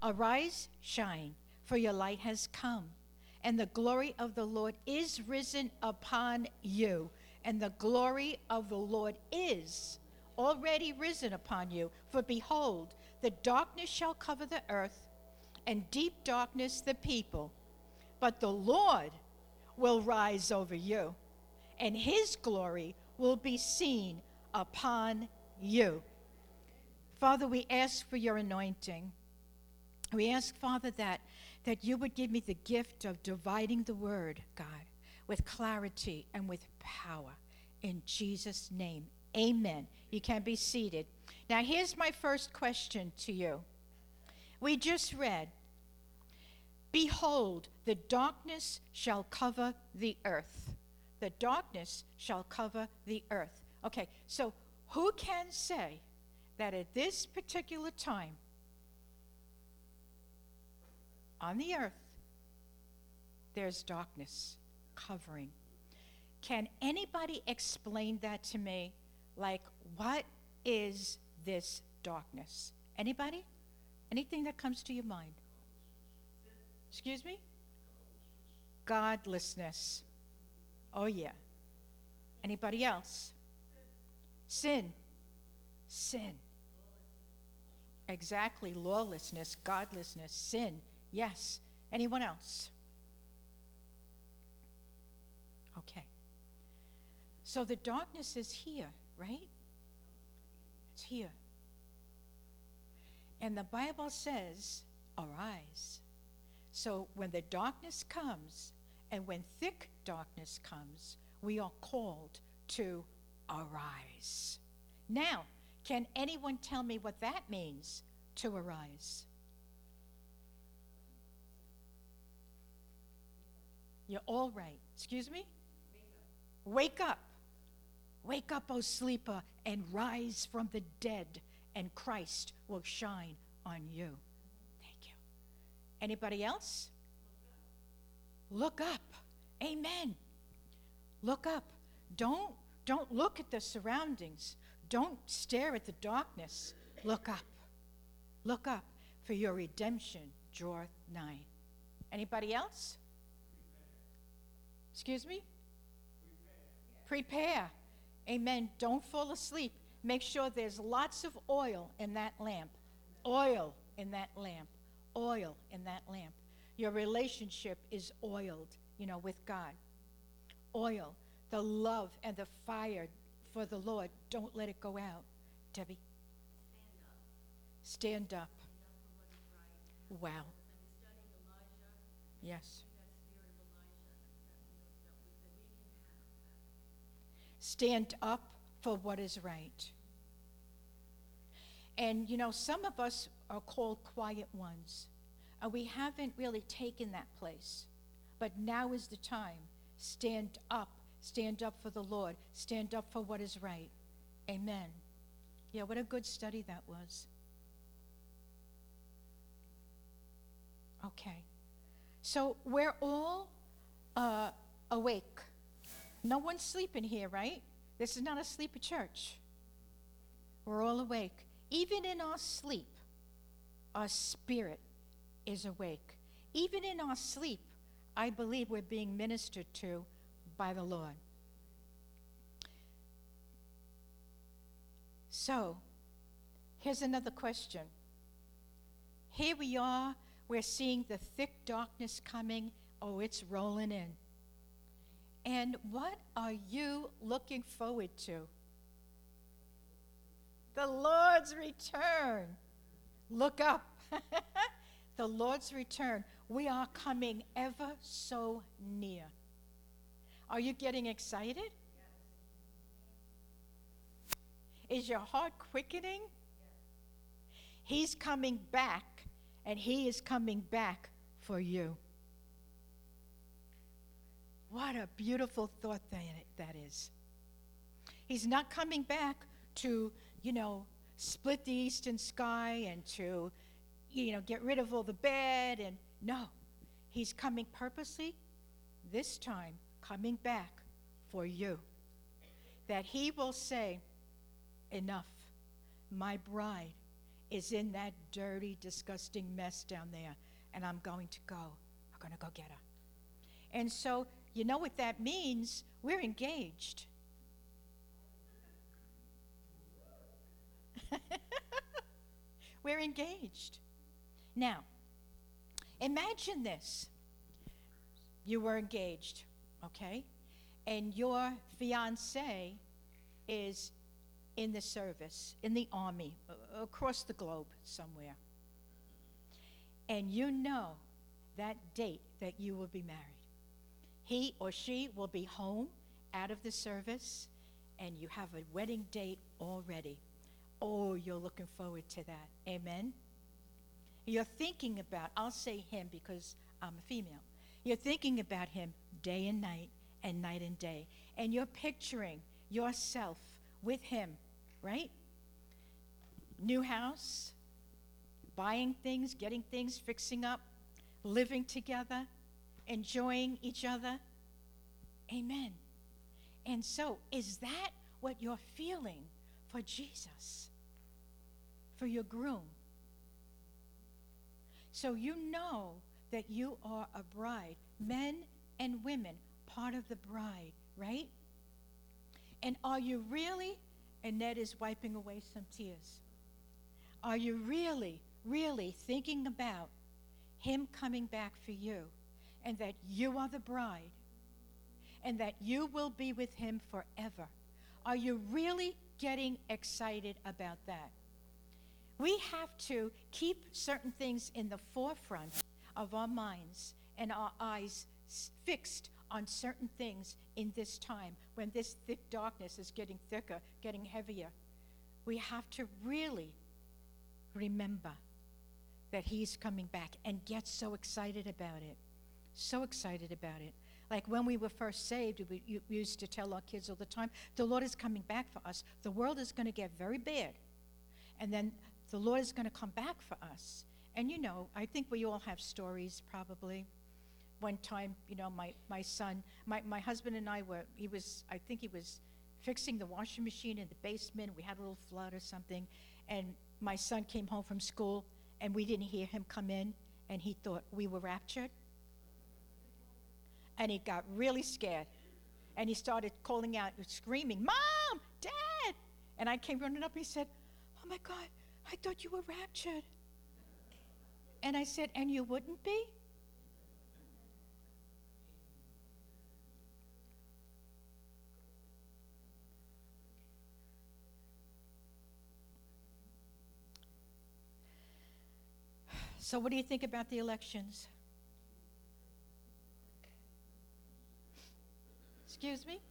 Arise, shine, for your light has come, and the glory of the Lord is risen upon you. And the glory of the Lord is already risen upon you. For behold, the darkness shall cover the earth, and deep darkness the people. But the Lord will rise over you, and his glory will be seen upon you. Father, we ask for your anointing. We ask, Father, that you would give me the gift of dividing the word, God, with clarity and with power. In Jesus' name, amen. You can be seated. Now, here's my first question to you. We just read, behold, the darkness shall cover the earth. The darkness shall cover the earth. Okay, so who can say that at this particular time on the earth there's darkness covering? Can anybody explain that to me? Like, what is this darkness? Anybody? Anything that comes to your mind? Excuse me? Godlessness. Oh, yeah. Anybody else? Sin. Sin. Exactly. Lawlessness, godlessness, sin. Yes. Anyone else? Okay. So the darkness is here, right? It's here. And the Bible says, arise. So when the darkness comes, and when thick darkness comes, we are called to arise. Now, can anyone tell me what that means, to arise? You're all right. Excuse me? Wake up. Wake up, O sleeper, and rise from the dead, and Christ will shine on you. Thank you. Anybody else? Look up. Amen. Look up. Don't look at the surroundings. Don't stare at the darkness. Look up. Look up, for your redemption draweth nigh. Anybody else? Excuse me? Prepare. Amen. Don't fall asleep. Make sure there's lots of oil in that lamp. Oil in that lamp. Oil in that lamp. Your relationship is oiled, with God. Oil. The love and the fire for the Lord. Don't let it go out. Debbie? Stand up. Wow. Yes. Stand up for what is right. And, some of us are called quiet ones. And we haven't really taken that place. But now is the time. Stand up. Stand up for the Lord. Stand up for what is right. Amen. Yeah, what a good study that was. Okay. So we're all awake. No one's sleeping here, right? This is not a sleepy church. We're all awake. Even in our sleep, our spirit is awake. Even in our sleep, I believe we're being ministered to by the Lord. So, here's another question. Here we are, we're seeing the thick darkness coming. Oh, it's rolling in. And what are you looking forward to? The Lord's return. Look up. The Lord's return. We are coming ever so near. Are you getting excited? Is your heart quickening? He's coming back, and he is coming back for you. What a beautiful thought that is. He's not coming back to, split the eastern sky and to, get rid of all the bad. And no, he's coming purposely, this time, coming back for you. That he will say, enough, my bride is in that dirty, disgusting mess down there, and I'm going to go. I'm going to go get her. And so, you know what that means? We're engaged. We're engaged. Now, imagine this. You were engaged, okay? And your fiancé is in the service, in the army, across the globe somewhere. And you know that date that you will be married. He or she will be home out of the service, and you have a wedding date already. Oh, you're looking forward to that. Amen? You're thinking about, I'll say him because I'm a female. You're thinking about him day and night and day. And you're picturing yourself with him, right? New house, buying things, getting things, fixing up, living together, enjoying each other. Amen. And so, is that what you're feeling for Jesus, for your groom? So you know that you are a bride, men and women, part of the bride, right? And are you really, and Ned is wiping away some tears, are you really, really thinking about him coming back for you, and that you are the bride, and that you will be with him forever? Are you really getting excited about that? We have to keep certain things in the forefront of our minds and our eyes fixed on certain things in this time when this thick darkness is getting thicker, getting heavier. We have to really remember that he's coming back and get so excited about it. So excited about it. Like when we were first saved, we used to tell our kids all the time, the Lord is coming back for us. The world is going to get very bad. And then the Lord is going to come back for us. And you know, I think we all have stories probably. One time, you know, my son, my husband and I I think he was fixing the washing machine in the basement. We had a little flood or something. And my son came home from school and we didn't hear him come in, and he thought we were raptured. And he got really scared. And he started calling out, screaming, "Mom, Dad!" And I came running up and he said, "Oh my God, I thought you were raptured." And I said, "And you wouldn't be?" So what do you think about the elections? Excuse me?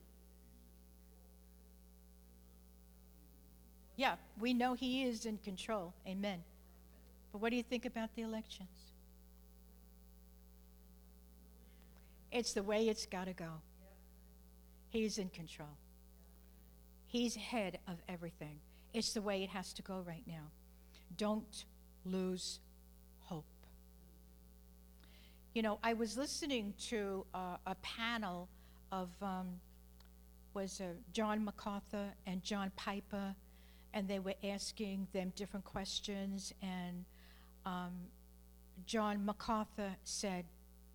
Yeah, we know he is in control. Amen. But what do you think about the elections? It's the way it's got to go. He's in control. He's head of everything. It's the way it has to go right now. Don't lose hope. You know, I was listening to a panel of John MacArthur and John Piper, and they were asking them different questions, and John MacArthur said,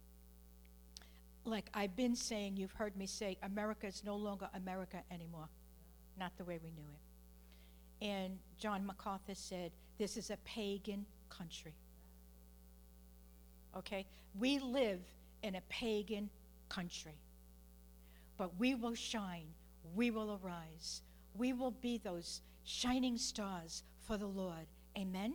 like I've been saying, you've heard me say, America is no longer America anymore, not the way we knew it. And John MacArthur said, this is a pagan country. Okay? We live in a pagan country. But we will shine. We will arise. We will be those shining stars for the Lord. Amen?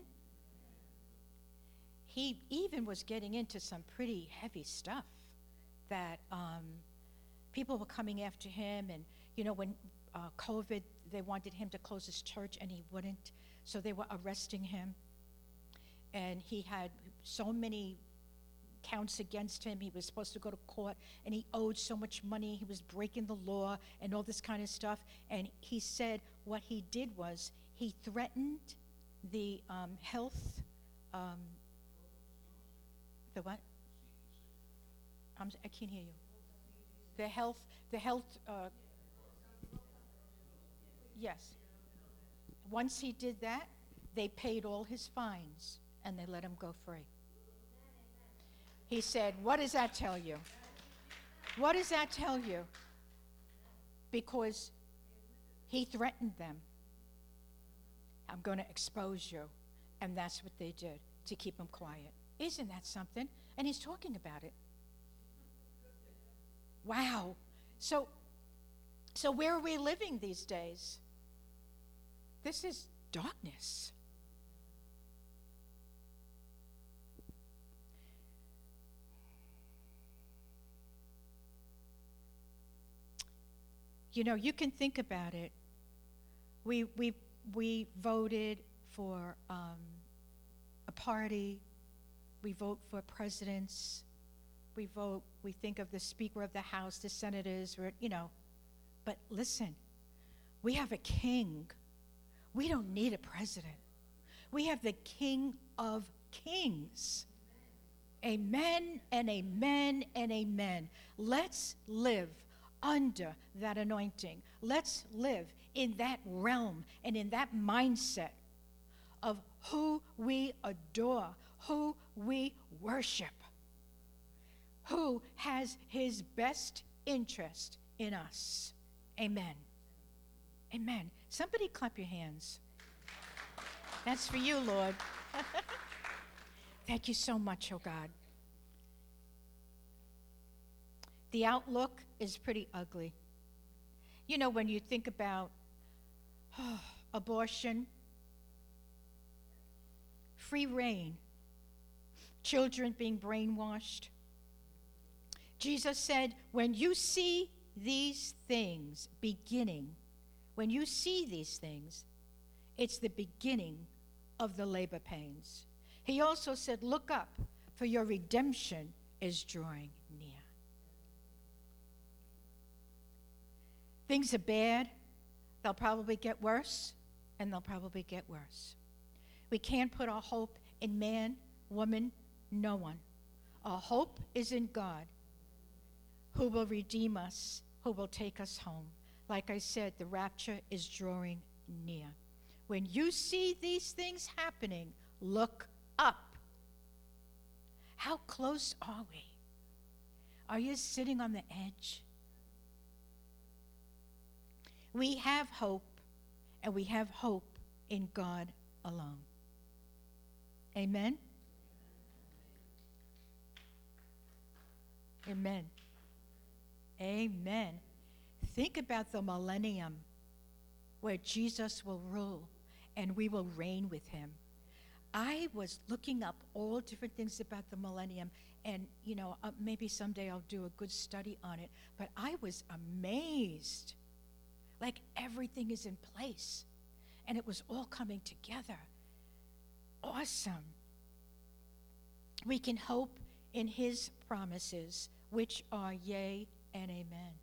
He even was getting into some pretty heavy stuff that people were coming after him. And, you know, when COVID, they wanted him to close his church, and he wouldn't. So they were arresting him. And he had so many counts against him. He was supposed to go to court, and he owed so much money. He was breaking the law and all this kind of stuff. And he said what he did was he threatened the health, the what? I can't hear you. The health, yes. Once he did that, they paid all his fines and they let him go free. He said, what does that tell you? What does that tell you? Because he threatened them. I'm going to expose you. And that's what they did to keep him quiet. Isn't that something? And he's talking about it. Wow. So where are we living these days? This is darkness. You know, you can think about it. We voted for a party. We vote for presidents. We think of the Speaker of the House, the senators, But listen, we have a king. We don't need a president. We have the King of Kings. Amen and amen and amen. Let's live under that anointing. Let's live in that realm and in that mindset of who we adore, who we worship, who has his best interest in us. Amen. Amen. Somebody clap your hands. That's for you, Lord. Thank you so much, oh God. The outlook is pretty ugly. You know, when you think about abortion, free reign, children being brainwashed. Jesus said, when you see these things beginning, when you see these things, it's the beginning of the labor pains. He also said, look up, for your redemption is drawing near. Things are bad. They'll probably get worse, and they'll probably get worse. We can't put our hope in man, woman, no one. Our hope is in God, who will redeem us, who will take us home. Like I said, the rapture is drawing near. When you see these things happening, look up. How close are we? Are you sitting on the edge? We have hope, and we have hope in God alone. Amen? Amen. Amen. Think about the millennium where Jesus will rule and we will reign with him. I was looking up all different things about the millennium, and maybe someday I'll do a good study on it, but I was amazed. Like everything is in place and it was all coming together. Awesome. We can hope in his promises, which are yea and amen.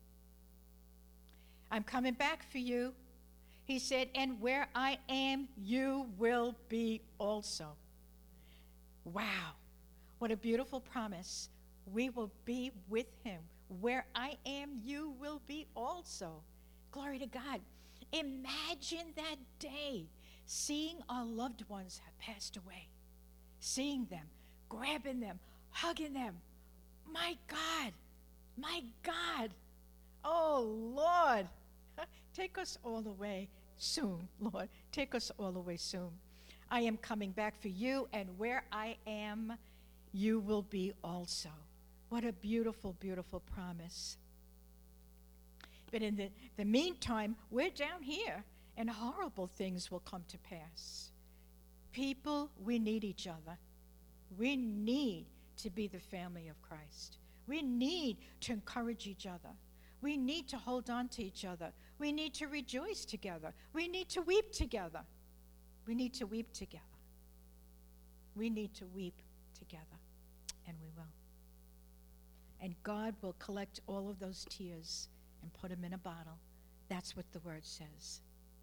I'm coming back for you. He said, and where I am, you will be also. Wow, what a beautiful promise. We will be with him. Where I am, you will be also. Glory to God. Imagine that day, seeing our loved ones have passed away, seeing them, grabbing them, hugging them. My God, my God. Oh, Lord, take us all the way soon, Lord. Take us all the way soon. I am coming back for you, and where I am, you will be also. What a beautiful, beautiful promise. But in the meantime, we're down here, and horrible things will come to pass. People, we need each other. We need to be the family of Christ. We need to encourage each other. We need to hold on to each other. We need to rejoice together. We need to weep together. We need to weep together. We need to weep together, and we will. And God will collect all of those tears and put them in a bottle. That's what the word says.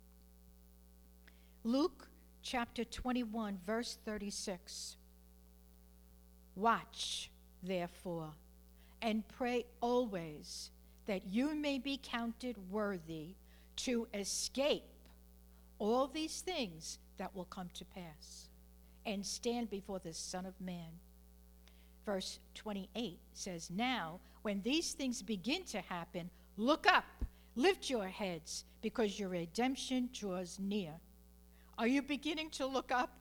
Luke chapter 21, verse 36. Watch, therefore, and pray always that you may be counted worthy to escape all these things that will come to pass and stand before the Son of Man. Verse 28 says, now, when these things begin to happen, look up, lift your heads, because your redemption draws near. Are you beginning to look up?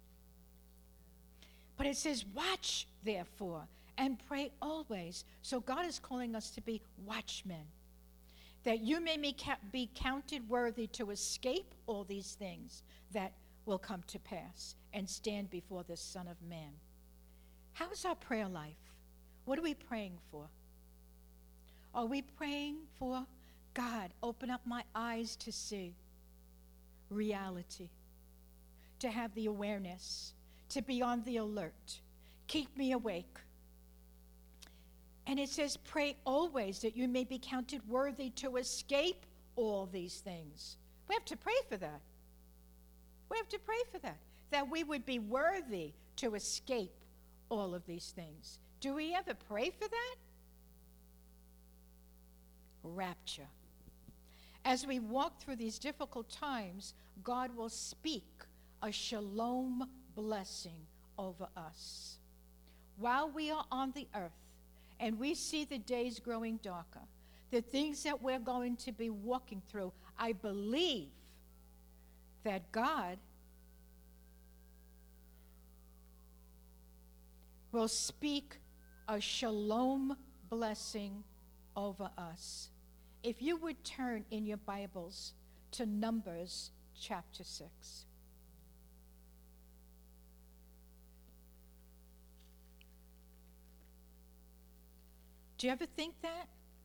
But it says, watch, therefore, and pray always. So God is calling us to be watchmen, that you may be counted worthy to escape all these things that will come to pass and stand before the Son of Man. How's our prayer life? What are we praying for? Are we praying for, God, open up my eyes to see reality, to have the awareness, to be on the alert, keep me awake? And it says, pray always that you may be counted worthy to escape all these things. We have to pray for that. We have to pray for that we would be worthy to escape all of these things. Do we ever pray for that? Rapture. As we walk through these difficult times, God will speak a shalom blessing over us. While we are on the earth and we see the days growing darker, the things that we're going to be walking through, I believe that God will speak a shalom blessing over us. If you would turn in your Bibles to Numbers chapter 6. Do you ever think that?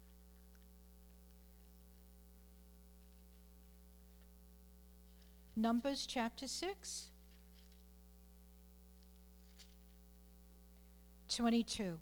Numbers chapter 6, 22.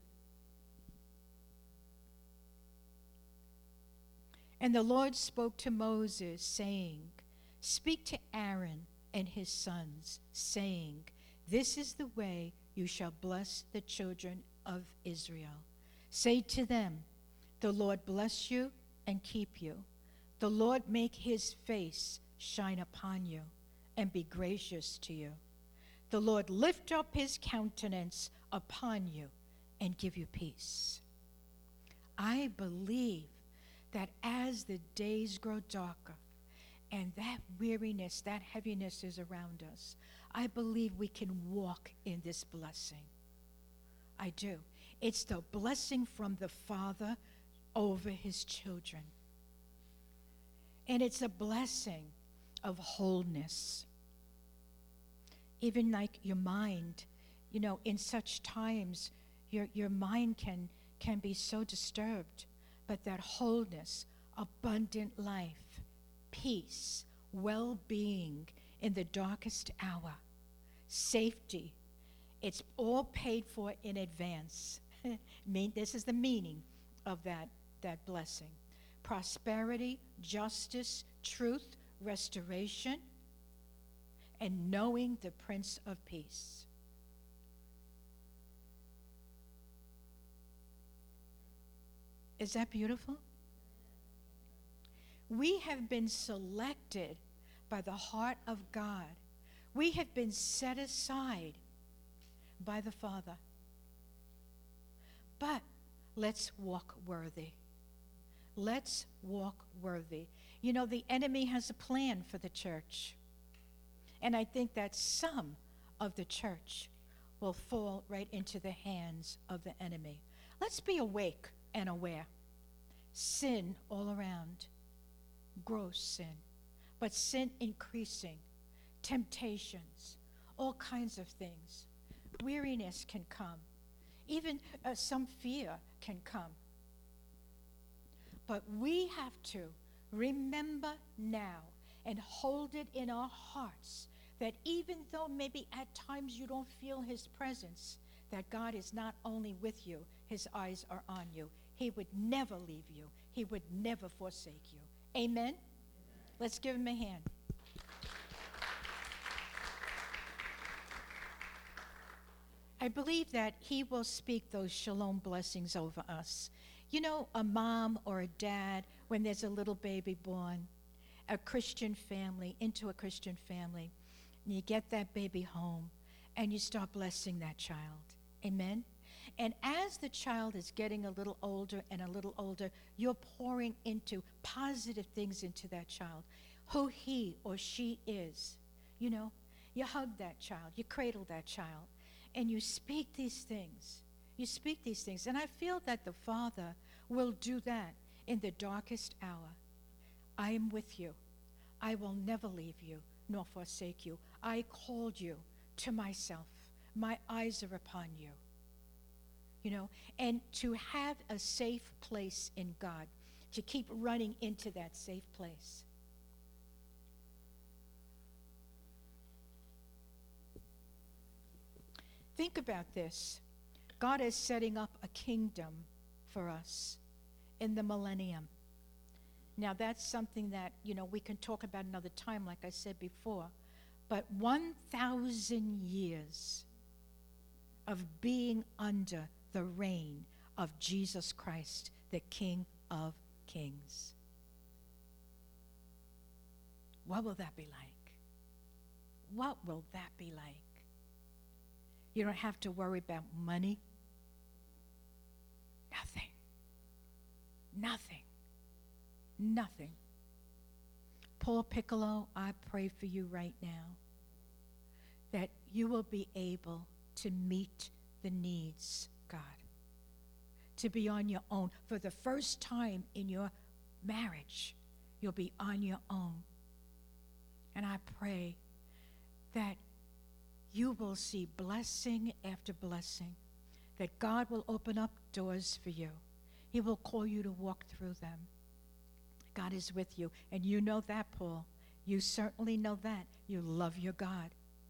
And the Lord spoke to Moses, saying, speak to Aaron and his sons, saying, this is the way you shall bless the children of Israel. Say to them, the Lord bless you and keep you. The Lord make his face shine upon you and be gracious to you. The Lord lift up his countenance upon you and give you peace. I believe that as the days grow darker and that weariness, that heaviness is around us, I believe we can walk in this blessing. I do. It's the blessing from the Father over his children. And it's a blessing of wholeness. Even like your mind, you know, in such times, your mind can be so disturbed. But that wholeness, abundant life, peace, well-being in the darkest hour, safety, it's all paid for in advance. This is the meaning of that blessing. Prosperity, justice, truth, restoration, and knowing the Prince of Peace. Is that beautiful? We have been selected by the heart of God. We have been set aside by the Father. But let's walk worthy. Let's walk worthy. You know, the enemy has a plan for the church. And I think that some of the church will fall right into the hands of the enemy. Let's be awake and aware. Sin all around. Gross sin. But sin increasing. Temptations. All kinds of things. Weariness can come. Even some fear can come. But we have to remember now and hold it in our hearts that even though maybe at times you don't feel his presence, that God is not only with you, his eyes are on you. He would never leave you. He would never forsake you. Amen? Let's give him a hand. I believe that he will speak those shalom blessings over us. You know, a mom or a dad, when there's a little baby born, a Christian family, into a Christian family, And you get that baby home, and you start blessing that child. Amen? And as the child is getting a little older and a little older, you're pouring into positive things into that child, who he or she is. You know, you hug that child, you cradle that child, and you speak these things. You speak these things. And I feel that the Father will do that in the darkest hour. I am with you. I will never leave you nor forsake you. I called you to myself. My eyes are upon you. You know, and to have a safe place in God, to keep running into that safe place. Think about this. God is setting up a kingdom for us in the millennium. Now, that's something that, you know, we can talk about another time, like I said before. But 1,000 years of being under the reign of Jesus Christ, the King of Kings. What will that be like? What will that be like? You don't have to worry about money. Nothing. Nothing. Nothing. Paul Piccolo, I pray for you right now that you will be able to meet the needs, God, to be on your own. For the first time in your marriage, you'll be on your own. And I pray that you will see blessing after blessing, that God will open up doors for you. He will call you to walk through them. God is with you. And you know that, Paul. You certainly know that. You love your God.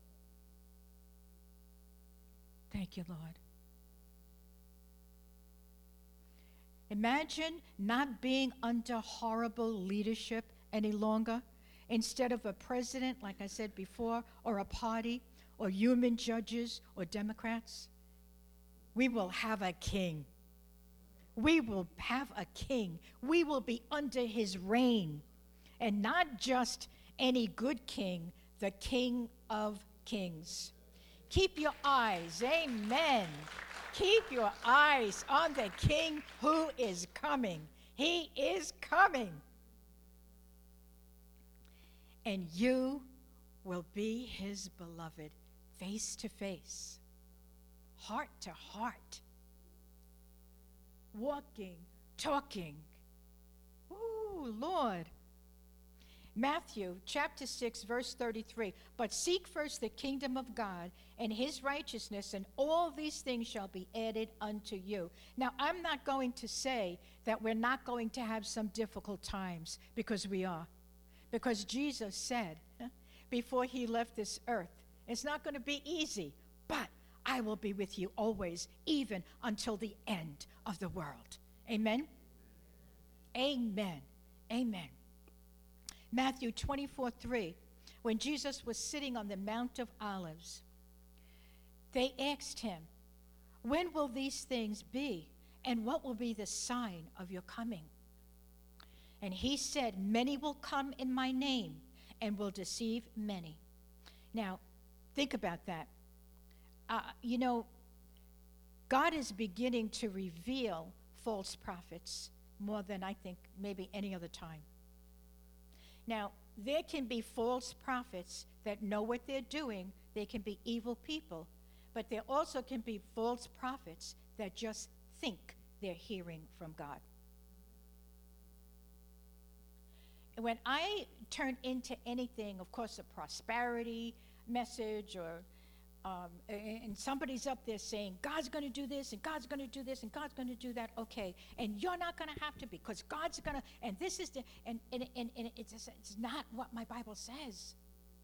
Thank you, Lord. Imagine not being under horrible leadership any longer. Instead of a president, like I said before, or a party, or human judges, or Democrats, we will have a king. We will have a king. We will be under his reign. And not just any good king, the King of Kings. Keep your eyes, amen. Keep your eyes on the King who is coming. He is coming. And you will be his beloved, face to face, heart to heart, walking, talking. Ooh, Lord. Matthew chapter 6, verse 33. But seek first the kingdom of God and his righteousness, and all these things shall be added unto you. Now, I'm not going to say that we're not going to have some difficult times, because we are. Because Jesus said before he left this earth, it's not going to be easy, but I will be with you always, even until the end of the world. Amen? Amen. Amen. Matthew 24:3, when Jesus was sitting on the Mount of Olives, they asked him, when will these things be, and what will be the sign of your coming? And he said, many will come in my name and will deceive many. Now, think about that. You know, God is beginning to reveal false prophets more than I think maybe any other time. Now, there can be false prophets that know what they're doing. They can be evil people. But there also can be false prophets that just think they're hearing from God. And when I turn into anything, of course, a prosperity message, or and somebody's up there saying, God's going to do this, and God's going to do this, and God's going to do that, okay, and you're not going to have to, because God's going to, and this is the, and it's not what my Bible says.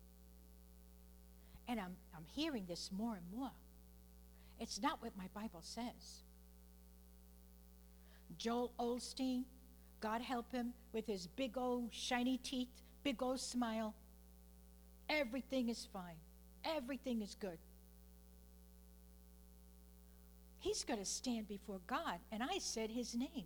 And I'm hearing this more and more. It's not what my Bible says. Joel Osteen, God help him, with his big old shiny teeth, big old smile. Everything is fine. Everything is good. He's going to stand before God, and I said his name.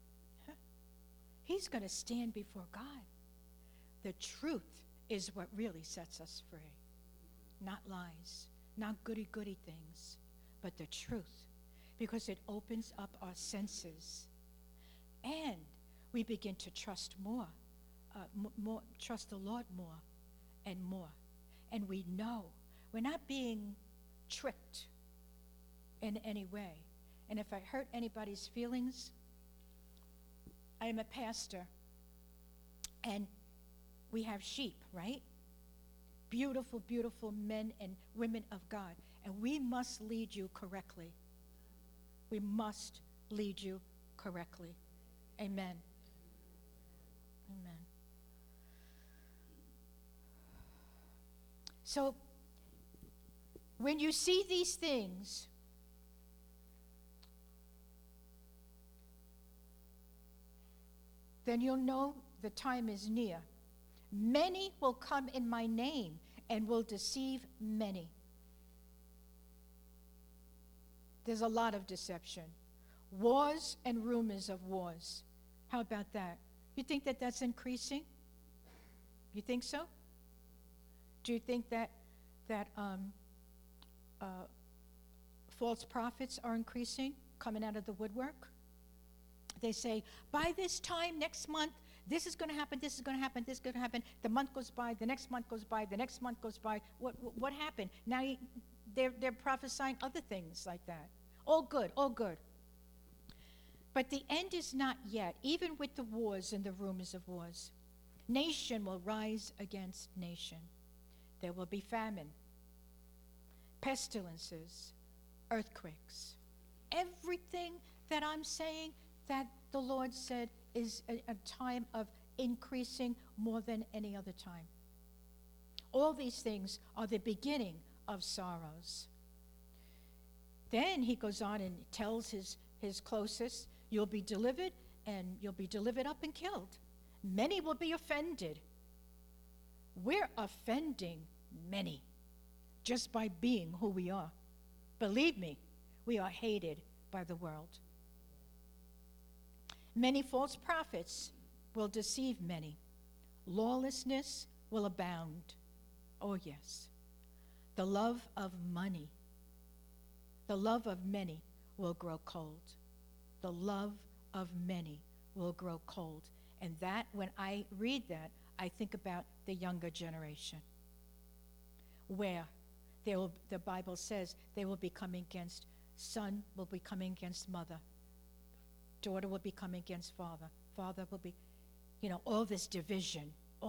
He's going to stand before God. The truth is what really sets us free. not lies, not goody-goody things, but the truth, because it opens up our senses. And we begin to trust trust the Lord more and more. And we know we're not being tricked in any way. And if I hurt anybody's feelings, I am a pastor, and we have sheep, right? Beautiful, beautiful men and women of God. And we must lead you correctly. We must lead you correctly. Amen. Amen. So, when you see these things, then you'll know the time is near. Many will come in my name and will deceive many. There's a lot of deception. Wars and rumors of wars. How about that? You think that that's increasing? You think so? Do you think that false prophets are increasing, coming out of the woodwork? They say, by this time next month, this is going to happen, this is going to happen, this is going to happen. The month goes by, the next month goes by, the next month goes by. What happened? Now they're prophesying other things like that. All good, all good. But the end is not yet, even with the wars and the rumors of wars. Nation will rise against nation. There will be famine, pestilences, earthquakes. Everything that I'm saying that the Lord said is a time of increasing more than any other time. All these things are the beginning of sorrows. Then he goes on and tells his closest, you'll be delivered, and you'll be delivered up and killed. Many will be offended. We're offending many just by being who we are. Believe me, we are hated by the world. Many false prophets will deceive many. Lawlessness will abound. Oh, yes. The love of money, the love of many will grow cold. The love of many will grow cold. And that, when I read that, I think about the younger generation, where the Bible says they will be coming against, son will be coming against mother, daughter will be coming against father, father will be, all this division.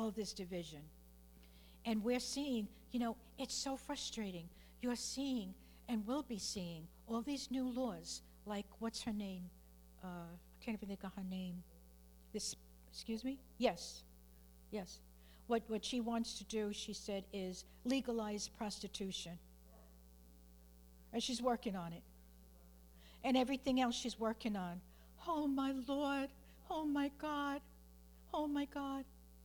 And we're seeing, it's so frustrating. You're seeing and will be seeing all these new laws, like, what's her name? I can't even think of her name. Excuse me? Yes. What she wants to do, she said, is legalize prostitution. And she's working on it. And everything else she's working on. Oh, my Lord. Oh, my God. Oh, my God.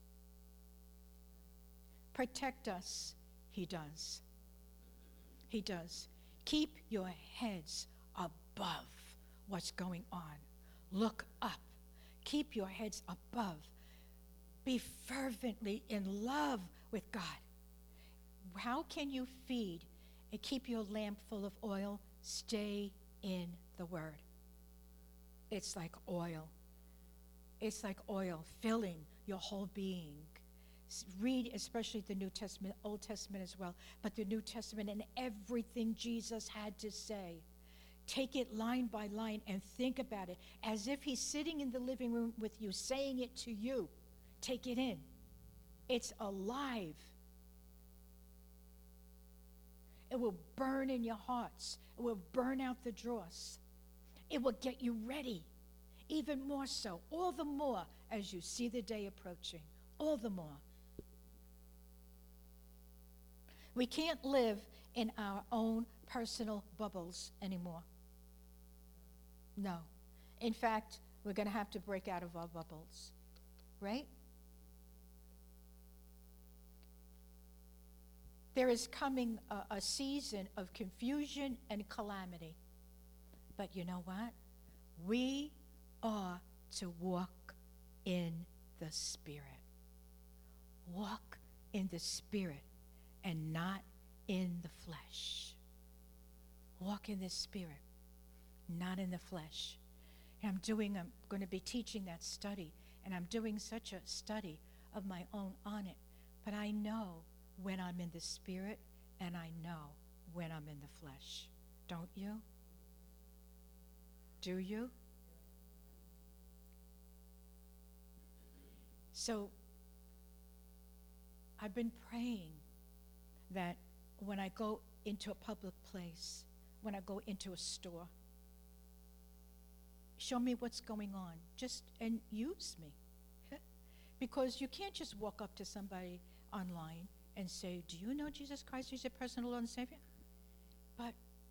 Protect us. He does. He does. Keep your heads above what's going on. Look up. Keep your heads above. Be fervently in love with God. How can you feed and keep your lamp full of oil? Stay in the Word. It's like oil. It's like oil filling your whole being. Read especially the New Testament, Old Testament as well, but the New Testament and everything Jesus had to say. Take it line by line and think about it as if he's sitting in the living room with you, saying it to you. Take it in. It's alive. It will burn in your hearts. It will burn out the dross. It will get you ready, even more so, all the more as you see the day approaching, all the more. We can't live in our own personal bubbles anymore. No. In fact, we're going to have to break out of our bubbles, right? There is coming a season of confusion and calamity. But you know what? We are to walk in the Spirit. Walk in the Spirit and not in the flesh. Walk in the Spirit, not in the flesh. And I'm going to be teaching that study, and I'm doing such a study of my own on it. But I know when I'm in the Spirit, and I know when I'm in the flesh. Don't you? Do you? So I've been praying that when I go into a public place, when I go into a store, show me what's going on, and use me. Because you can't just walk up to somebody online and say, do you know Jesus Christ is your personal Lord and Savior? But,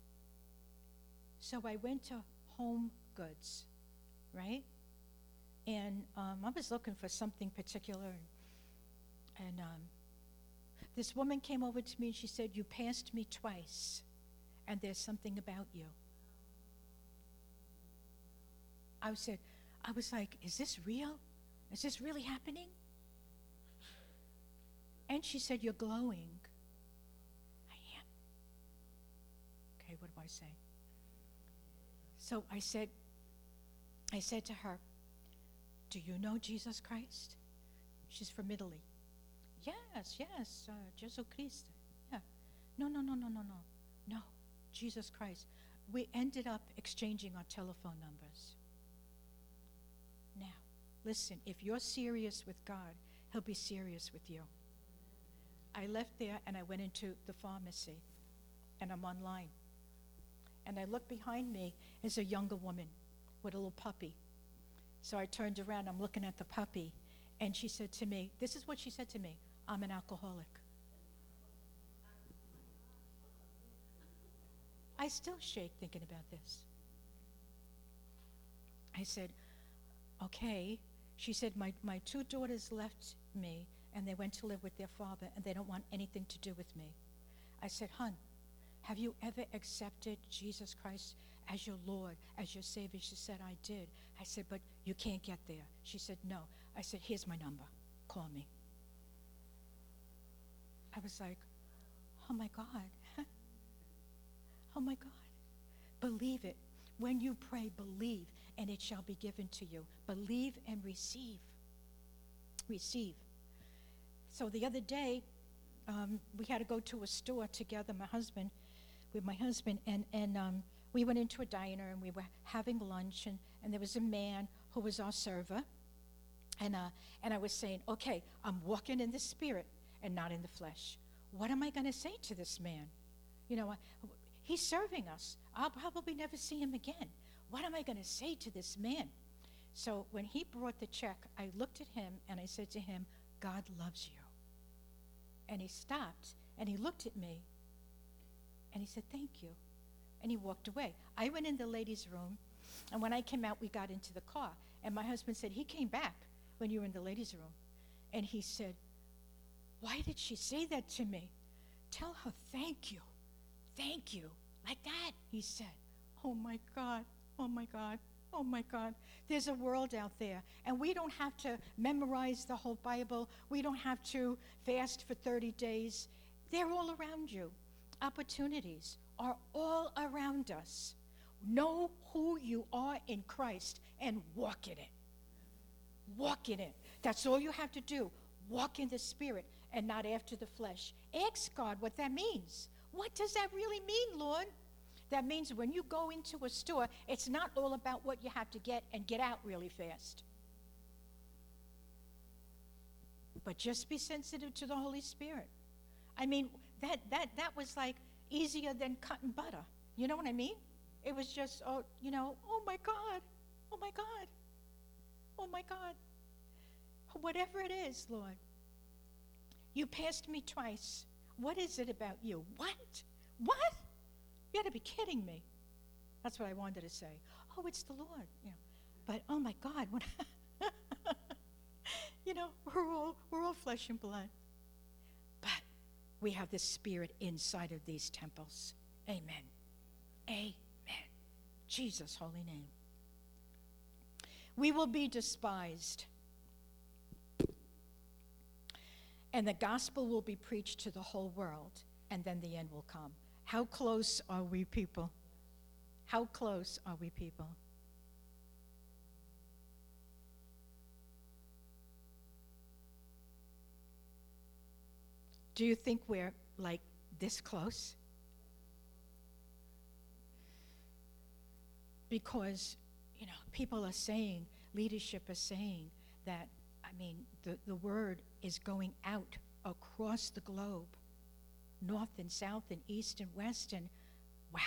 so I went to Home Goods, right? And I was looking for something particular, and this woman came over to me and she said, you passed me twice, and there's something about you. I was like, is this real? Is this really happening? And she said, you're glowing. I am. Okay, what do I say? So I said to her, do you know Jesus Christ? She's from Italy. Yes, Jesus Christ. Yeah. No, Jesus Christ. We ended up exchanging our telephone numbers. Now, listen, if you're serious with God, he'll be serious with you. I left there and I went into the pharmacy, and I'm online. And I look behind me is a younger woman with a little puppy. So I turned around, I'm looking at the puppy, and she said to me, this is what she said to me, I'm an alcoholic. I still shake thinking about this. I said, okay. She said, my two daughters left me, and they went to live with their father, and they don't want anything to do with me. I said, hon, have you ever accepted Jesus Christ as your Lord, as your Savior? She said, I did. I said, but you can't get there. She said, no. I said, here's my number. Call me. I was like, oh my God. Oh my God. Believe it. When you pray, believe, and it shall be given to you. Believe and receive. Receive. So the other day, we had to go to a store together, with my husband, and we went into a diner, and we were having lunch, and there was a man who was our server, and I was saying, okay, I'm walking in the Spirit and not in the flesh. What am I going to say to this man? You know, he's serving us. I'll probably never see him again. What am I going to say to this man? So when he brought the check, I looked at him and I said to him, God loves you. And he stopped and he looked at me and he said, thank you. And he walked away. I went in the ladies' room, and when I came out, we got into the car. And my husband said, he came back when you were in the ladies' room. And he said, why did she say that to me? Tell her thank you. Thank you. Like that, he said. Oh my God. Oh my God. Oh my God. There's a world out there, and we don't have to memorize the whole Bible. We don't have to fast for 30 days. They're all around you. Opportunities are all around us. Know who you are in Christ and walk in it. Walk in it. That's all you have to do. Walk in the Spirit and not after the flesh. Ask God what that means. What does that really mean, Lord? That means when you go into a store, it's not all about what you have to get and get out really fast. But just be sensitive to the Holy Spirit. I mean, that was like easier than cutting butter. You know what I mean? It was just, oh my God, oh my God, oh my God. Whatever it is, Lord. You passed me twice. What is it about you? What? You got to be kidding me. That's what I wanted to say. Oh, it's the Lord. But oh my God, we're all flesh and blood. But we have the Spirit inside of these temples. Amen. Amen. Jesus' holy name. We will be despised, and the gospel will be preached to the whole world. and then the end will come. How close are we, people? How close are we, people? Do you think we're like this close? Because, people are saying, leadership is saying that, the word is going out across the globe, north and south and east and west, and wow.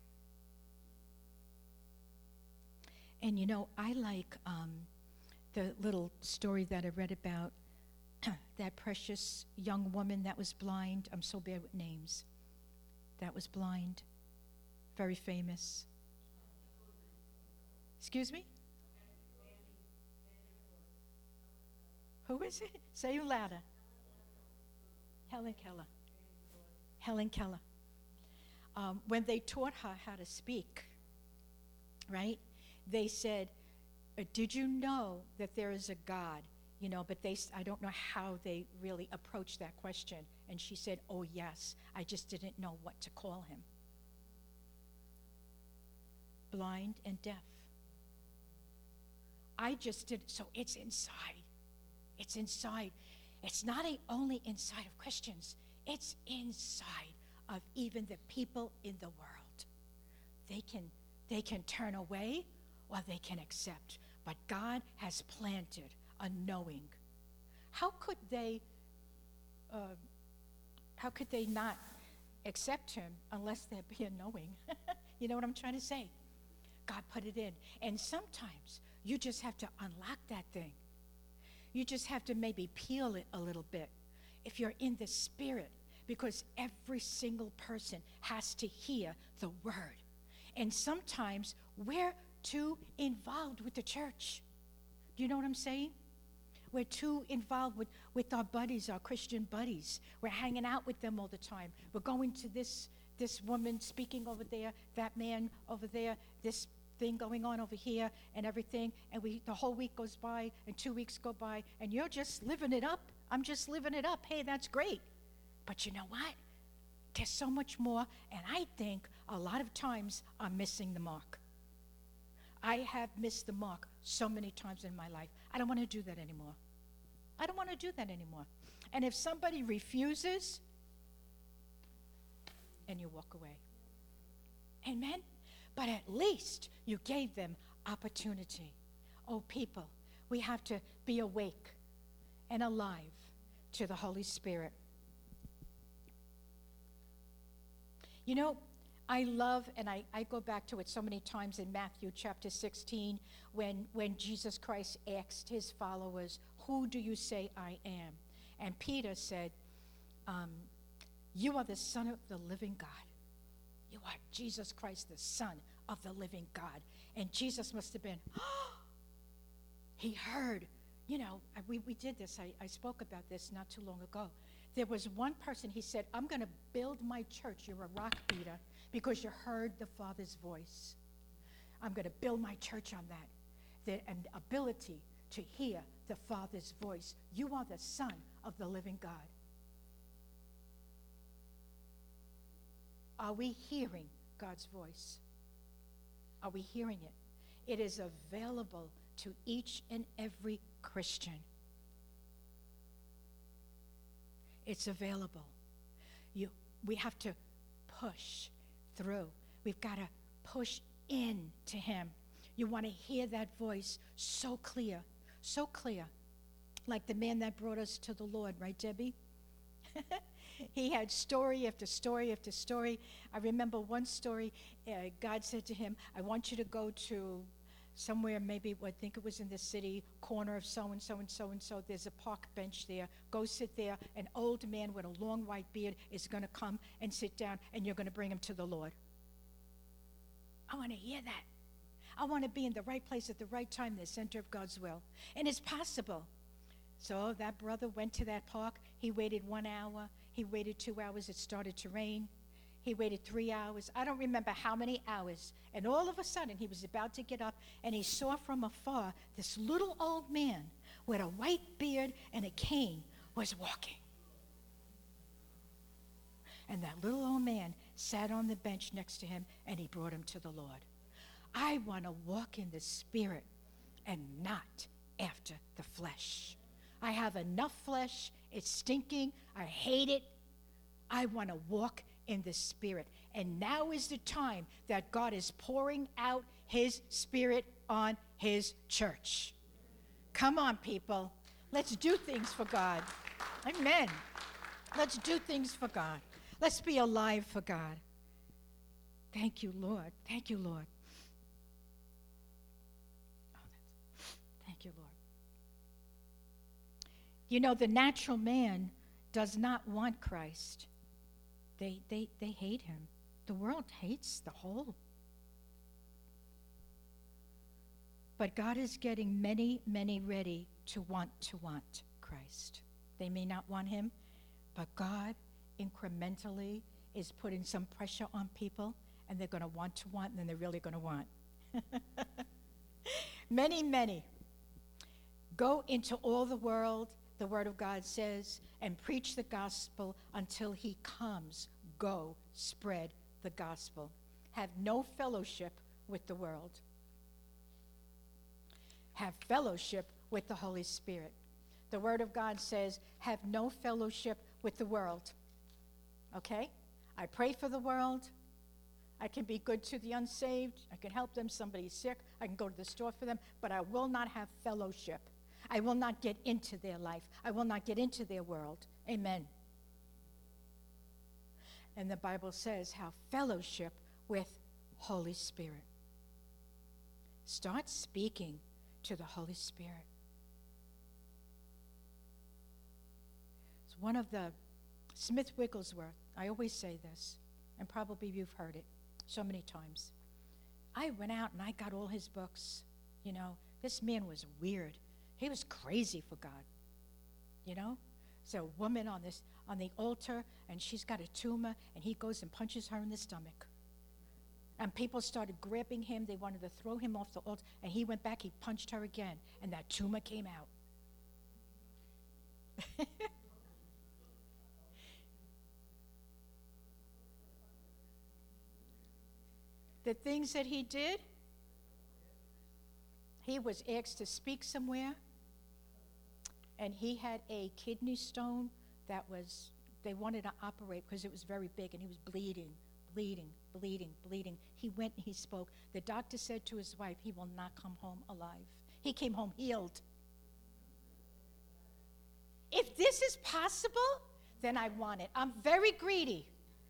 And I like the little story that I read about that precious young woman that was blind. I'm so bad with names. That was blind, very famous. Excuse me? Who is it? Say it louder. Helen Keller. Helen Keller. When they taught her how to speak, right, they said, did you know that there is a God? But I don't know how they really approached that question. And she said, oh, yes, I just didn't know what to call him. Blind and deaf. I just did, so it's inside. It's inside. It's not only inside of Christians, it's inside of even the people in the world. They can turn away or they can accept. But God has planted a knowing. How could they not accept him unless there be a knowing? You know what I'm trying to say? God put it in. And sometimes you just have to unlock that thing. You just have to maybe peel it a little bit if you're in the spirit, because every single person has to hear the word. And sometimes we're too involved with the church. Do you know what I'm saying? We're too involved with our buddies, our Christian buddies. We're hanging out with them all the time. We're going to this woman speaking over there, that man over there, this thing going on over here and everything, and the whole week goes by and 2 weeks go by and you're just living it up. I'm just living it up. Hey, that's great. But you know what? There's so much more, and I think a lot of times I'm missing the mark. I have missed the mark so many times in my life. I don't want to do that anymore. I don't want to do that anymore. And if somebody refuses, and you walk away. Amen? But at least you gave them opportunity. Oh, people, we have to be awake and alive to the Holy Spirit. I love, and I go back to it so many times in Matthew chapter 16, when Jesus Christ asked his followers, who do you say I am? And Peter said, you are the Son of the living God. You are Jesus Christ, the Son of the living God. And Jesus must have been, he heard. We did this. I spoke about this not too long ago. There was one person, he said, I'm going to build my church. You're a rock beater because you heard the Father's voice. I'm going to build my church on that. An ability to hear the Father's voice. You are the Son of the living God. Are we hearing God's voice? Are we hearing it? It is available to each and every Christian. It's available. We have to push through. We've got to push in to him. You want to hear that voice so clear, like the man that brought us to the Lord, right, Debbie? He had story after story after story. I remember one story, God said to him, I want you to go to somewhere, maybe, I think it was in the city, corner of so-and-so and so-and-so. There's a park bench there. Go sit there. An old man with a long white beard is going to come and sit down, and you're going to bring him to the Lord. I want to hear that. I want to be in the right place at the right time, the center of God's will. And it's possible. So that brother went to that park. He waited 1 hour. He waited 2 hours. It started to rain. He waited 3 hours. I don't remember how many hours. And all of a sudden, he was about to get up, and he saw from afar this little old man with a white beard and a cane was walking. And that little old man sat on the bench next to him, and he brought him to the Lord. I want to walk in the Spirit and not after the flesh. I have enough flesh. It's stinking. I hate it. I want to walk in the Spirit. And now is the time that God is pouring out his Spirit on his church. Come on, people. Let's do things for God. Amen. Let's do things for God. Let's be alive for God. Thank you, Lord. Thank you, Lord. Thank you, Lord. You know, the natural man does not want Christ. They hate him. The world hates the whole. But God is getting many, many ready to want Christ. They may not want him, but God incrementally is putting some pressure on people, and they're going to want, and then they're really going to want. Many, many. Go into all the world, the Word of God says, and preach the gospel until he comes. Go, spread the gospel. Have no fellowship with the world. Have fellowship with the Holy Spirit. The Word of God says, have no fellowship with the world. Okay? I pray for the world. I can be good to the unsaved. I can help them. Somebody's sick. I can go to the store for them. But I will not have fellowship. I will not get into their life. I will not get into their world. Amen. And the Bible says, have fellowship with Holy Spirit. Start speaking to the Holy Spirit. It's one of the Smith Wigglesworth. I always say this, and probably you've heard it so many times. I went out and I got all his books. You know, this man was weird. He was crazy for God. You know? There's a woman on the altar, and she's got a tumor, and he goes and punches her in the stomach. And people started grabbing him. They wanted to throw him off the altar, and he went back, he punched her again, and that tumor came out. The things that he did, he was asked to speak somewhere, and he had a kidney stone that was, they wanted to operate because it was very big, and he was bleeding. He went and he spoke. The doctor said to his wife, he will not come home alive. He came home healed. If this is possible, then I want it. I'm very greedy.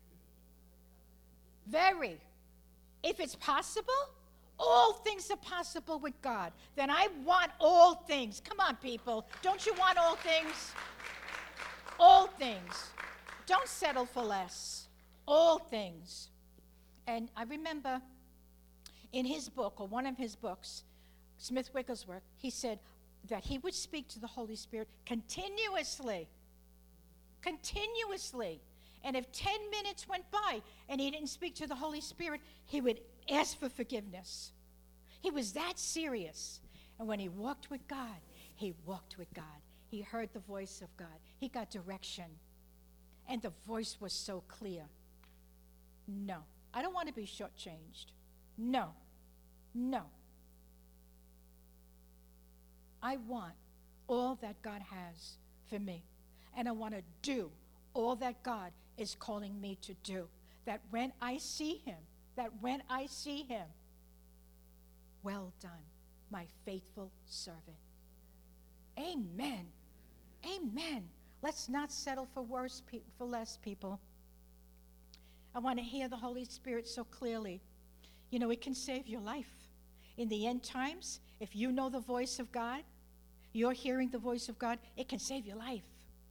Very. If it's possible, all things are possible with God. Then I want all things. Come on, people. Don't you want all things? All things. Don't settle for less. All things. And I remember in his book, or one of his books, Smith Wigglesworth, he said that he would speak to the Holy Spirit continuously. Continuously. And if 10 minutes went by and he didn't speak to the Holy Spirit, he would ask for forgiveness. He was that serious. And when he walked with God, he walked with God. He heard the voice of God. He got direction. And the voice was so clear. No, I don't want to be shortchanged. No. I want all that God has for me. And I want to do all that God is calling me to do. That when I see him, well done, my faithful servant. Amen. Amen. Let's not settle for less, people. I want to hear the Holy Spirit so clearly. You know, it can save your life. In the end times, if you know the voice of God, you're hearing the voice of God, it can save your life.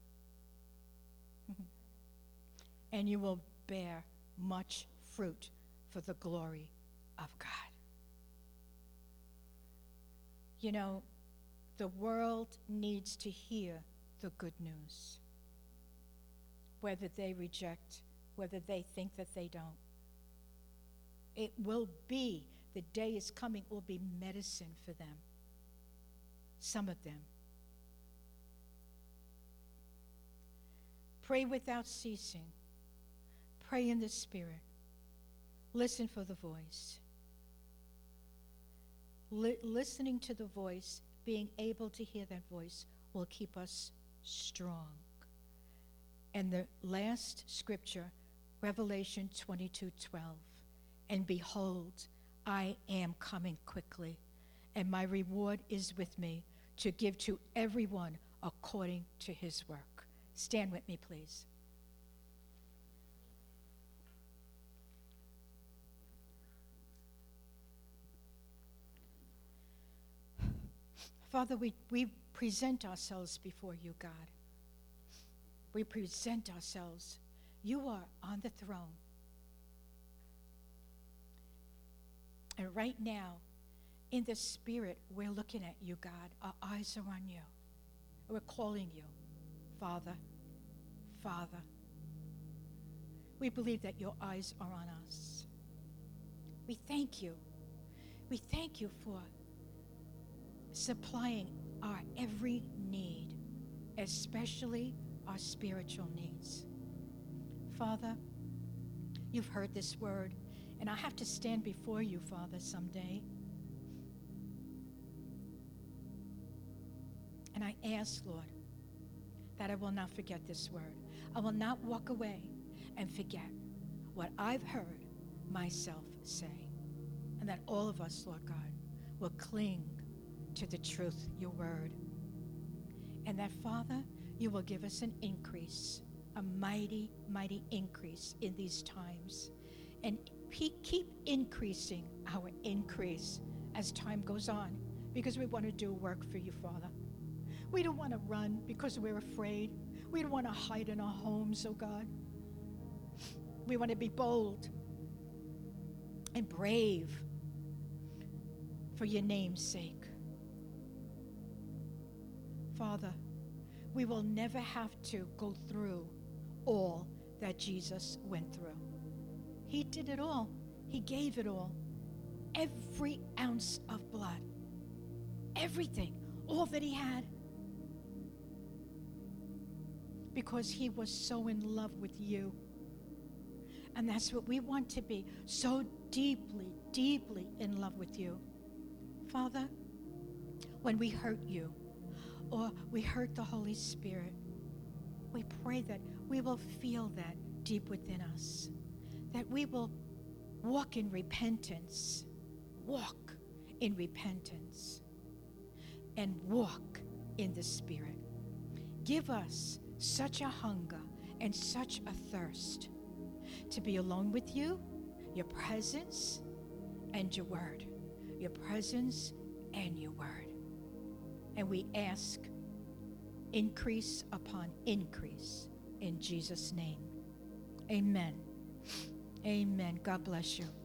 And you will bear much fruit for the glory of God. You know, the world needs to hear the good news. Whether they reject, whether they think that they don't. It will be, the day is coming, will be medicine for them. Some of them. Pray without ceasing. Pray in the Spirit. Listen for the voice. Listening to the voice, being able to hear that voice, will keep us strong. And the last scripture, Revelation 22:12. And behold, I am coming quickly, and my reward is with me to give to everyone according to his work. Stand with me, please. Father, we present ourselves before you, God. We present ourselves. You are on the throne. And right now, in the Spirit, we're looking at you, God. Our eyes are on you. We're calling you, Father, Father. We believe that your eyes are on us. We thank you. We thank you for supplying our every need, especially our spiritual needs. Father, you've heard this word, and I have to stand before you, Father, someday. And I ask, Lord, that I will not forget this word. I will not walk away and forget what I've heard myself say. And that all of us, Lord God, will cling to the truth, your word. And that, Father, you will give us an increase, a mighty, mighty increase in these times. And keep increasing our increase as time goes on, because we want to do work for you, Father. We don't want to run because we're afraid. We don't want to hide in our homes, oh God. We want to be bold and brave for your name's sake. Father, we will never have to go through all that Jesus went through. He did it all. He gave it all. Every ounce of blood. Everything. All that he had. Because he was so in love with you. And that's what we want to be. So deeply, deeply in love with you. Father, when we hurt you, or we hurt the Holy Spirit, we pray that we will feel that deep within us, that we will walk in repentance, and walk in the Spirit. Give us such a hunger and such a thirst to be alone with you, your presence, and your word. Your presence and your word. And we ask increase upon increase in Jesus' name. Amen. Amen. God bless you.